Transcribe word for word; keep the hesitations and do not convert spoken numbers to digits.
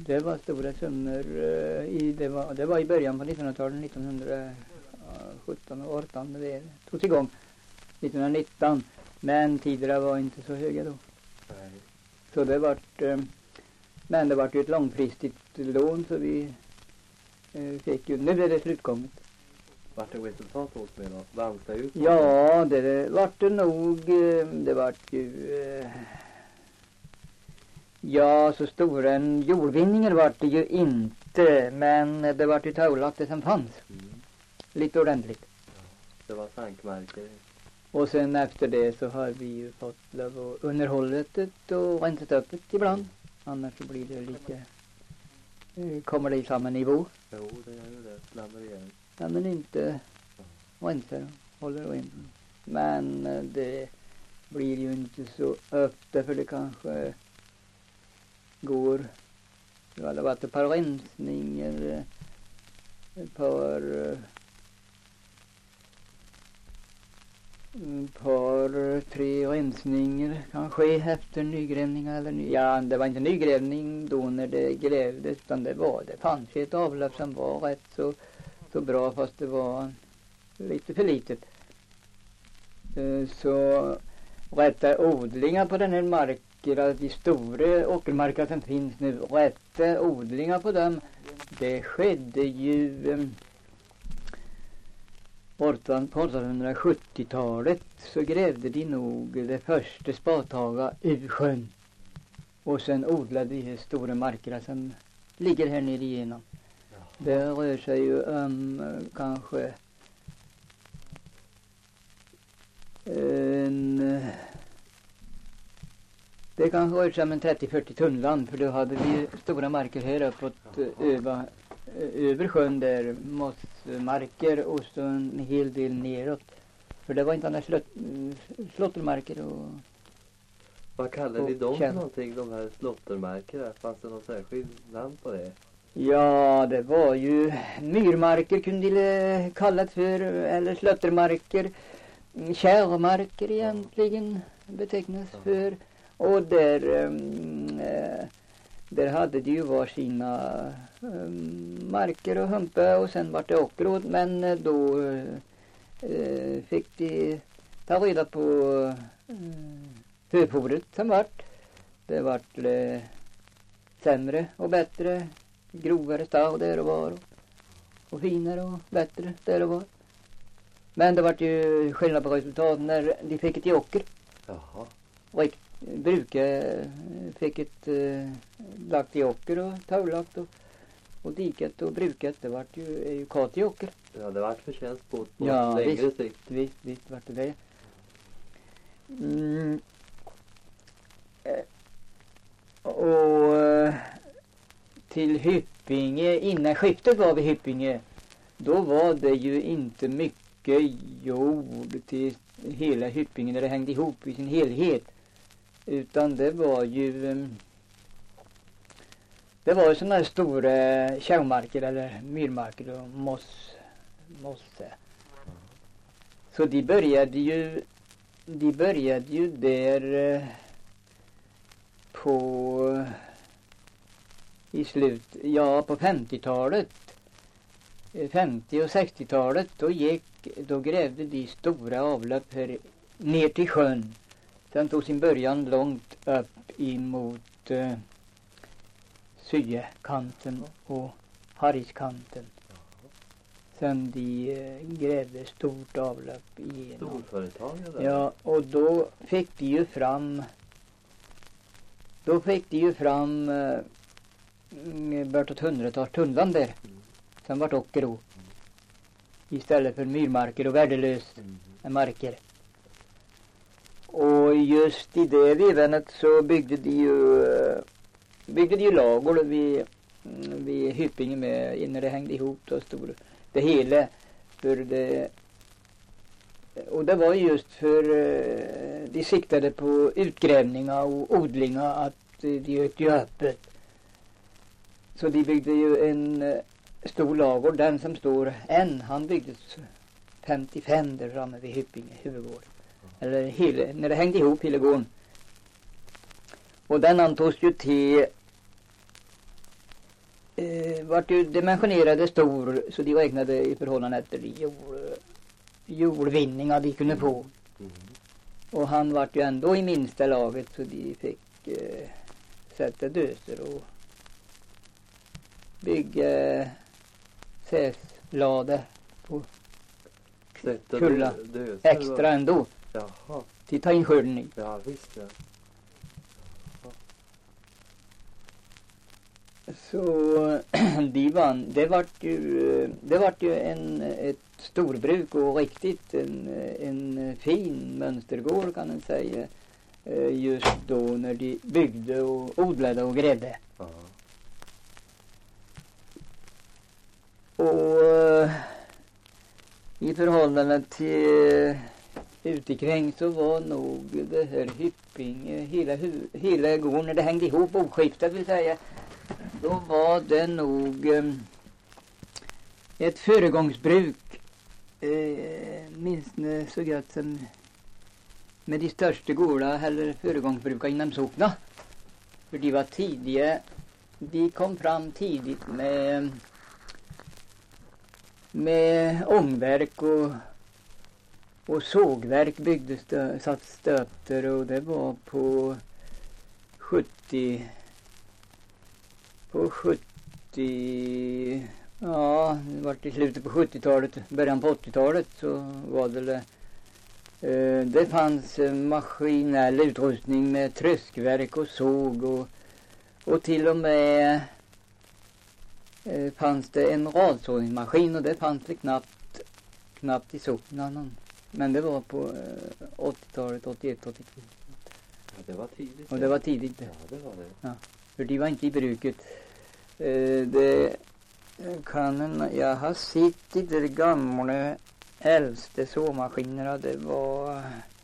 Det var stora summor. I, det, var, det var i början på nittonhundratalet, nittonhundrasjutton och arton. Det togs igång nittonhundranitton. Men tiderna var inte så höga då. Nej. Så det var, men det var ju ett långfristigt lån så vi fick ju, nu är det slutgånget. Vart det resultat åt med då? Vanns det ut? Ja, det, det vart det nog, det vart ju, ja så stora en jordvinningar vart det ju inte, men det vart ju tavlat det som fanns. Mm. Lite ordentligt. Ja, det var sankmarker. Och sen efter det så har vi ju fått lov att underhållet och rensat upp det ibland. Annars så blir det lite, kommer det i samma nivå. Jo, det gör ju det. Slammer igen. Ja, men inte rensar och håller och in. Men det blir ju inte så ofta för det kanske går. Det har varit ett par rensningar, ett par ett par tre rensningar kanske efter nygrävningar eller ny, ja det var inte nygrävning då när det grävdes utan det var det fanns ett avlopp som var rätt så så bra fast det var lite för litet. Så rätta odlingar på den här marken, de stora åkermarker som finns nu, rätta odlingar på dem, det skedde ju på artonhundrasjuttiotalet så grävde de nog det första spataga ur sjön. Och sen odlade de stora marker som ligger här nere igenom. Det rör sig ju om um, kanske en, det kanske rör sig om en trettio till fyrtio tunnland för då hade vi stora marker här uppåt över, över sjön där mossmarker och så en hel del neråt. För det var inte annars slott, slottermarker och... Vad kallar ni dem för någonting, de här slottermarkerna? Fanns det någon särskild namn på det? Ja, det var ju myrmarker kunde de kallat för, eller slottermarker. Kärmarker egentligen betecknas för. Och där, um, där hade de ju var sina um, marker och humpa och sen var det åkerråd. Men då uh, fick de ta reda på uh, höfodret som vart. Det vart uh, sämre och bättre, grovare stad där och var. Och, och finare och bättre där och var. Men det vart ju skillnad på resultaten när de fick ett åker. Jaha. Rikt, bruke fick ett uh, lagt i åker och tavlagt och, och diket och bruket. Det vart ju, är ju kat i åker. Ja, det vart förtjänst på, på ja, längre visst, sikt. Visst, visst vart det det. Mm. Och uh, till Hyppinge, innan skiftet var vi Hyppinge, då var det ju inte mycket jord till hela Hyppinge när det hängde ihop i sin helhet. Utan det var ju det var ju sådana här stora kärmarker eller myrmarker och moss, mosse. Så de började ju de började ju där på i slut, ja på femtiotalet, femtio- och sextiotalet, då gick, då grävde de stora avlopp här ner till sjön. Den tog sin början långt upp emot uh, Syekanten och Harriskanten. Sen de uh, grävde stort avlopp igenom. Storföretag eller? Ja, och då fick de ju fram då fick de ju fram uh, bortåt hundratals tunnland där. Mm. Sen vart åker då. Mm. Istället för myrmarker och värdelösa mm. marker. Och just i det vevandet så byggde de ju byggde de ju lager vid, vid Hyppinge med när det hängde ihop då stod det hela för det. Och det var just för de siktade på utgrävningar och odlingar att de ökade ju öppet. Så de byggde ju en stor lager, den som står än, han byggdes femtiofem där framme vid Hyppinge huvudgård. Eller hela, när det hängde ihop hela gården. Och den antogs ju till eh, vart ju dimensionerade stor så de räknade i förhållande till jord, jordvinningar de kunde få. Mm. Och han vart ju ändå i minsta laget så de fick eh, sätta döser och bygga säslade på Sätta kulla döser, extra va? ändå. Jaha. Till ta in skörden i. Ja, visst ja. Så de vann, det vart ju, det vart ju en, ett storbruk och riktigt en, en fin mönstergård kan man säga. Just då när de byggde och odlade och grävde. Ja. Och i förhållande till utikring så var nog det här Hypping, hela, hela gården när det hängde ihop oskiftat vill säga. Då var det nog um, ett föregångsbruk eh, minst så gott som med de största gårdarna eller föregångsbrukar inom sockna. För de var tidiga, de kom fram tidigt med med ångverk och och sågverk byggdes stö, satt stöter och det var på sjuttio på sjuttio ja, det var i slutet på sjuttiotalet, början på åttiotalet så var det eh, det fanns maskinell utrustning med tröskverk och såg och, och till och med eh, fanns det en radsågningsmaskin och det fanns det knappt knappt i socknen. Men det var på eh, åttiotalet, åttioett, åttiotvå. Ja, det var tidigt. Och det var tidigt. Ja, det var det. Ja, för de var inte i bruket. Eh, det kan en, jag har sett i de gamla äldste såmaskinerna. Det var